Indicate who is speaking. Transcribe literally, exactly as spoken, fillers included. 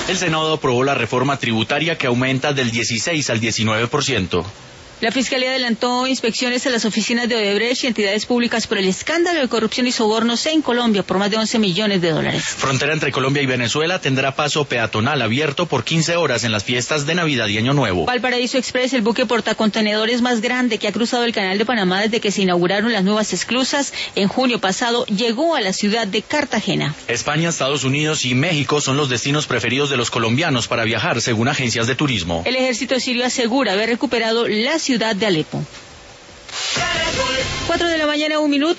Speaker 1: El Senado aprobó la reforma tributaria que aumenta del dieciséis al diecinueve por ciento.
Speaker 2: La Fiscalía adelantó inspecciones a las oficinas de Odebrecht y entidades públicas por el escándalo de corrupción y sobornos en Colombia por más de once millones de dólares.
Speaker 1: Frontera entre Colombia y Venezuela tendrá paso peatonal abierto por quince horas en las fiestas de Navidad y Año Nuevo.
Speaker 2: Valparaíso Express, el buque portacontenedores más grande que ha cruzado el Canal de Panamá desde que se inauguraron las nuevas esclusas en junio pasado, llegó a la ciudad de Cartagena.
Speaker 1: España, Estados Unidos y México son los destinos preferidos de los colombianos para viajar, según agencias de turismo.
Speaker 2: El ejército sirio asegura haber recuperado la ciudad de Alepo. Cuatro de la mañana, un minuto.